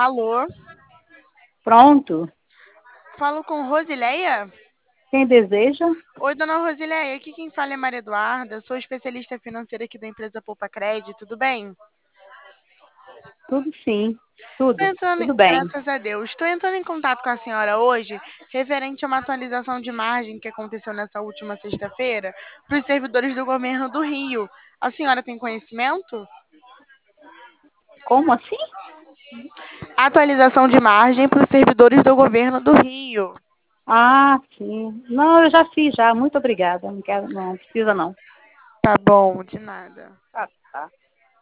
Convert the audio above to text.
Alô? Pronto. Falo com Rosileia? Quem deseja? Oi, dona Rosileia, aqui quem fala é Maria Eduarda, sou especialista financeira aqui da empresa Poupa Crédito, tudo bem? Tudo sim. Tô Tudo. entrando, Tudo bem. graças a Deus. Estou entrando em contato com a senhora hoje, referente a uma atualização de margem que aconteceu nessa última sexta-feira para os servidores do governo do Rio. A senhora tem conhecimento? Como assim? Atualização de margem para os servidores do governo do Rio. Ah, sim. Não, eu já fiz já. Muito obrigada. Não quero, não precisa não. Tá bom, de nada. Tá.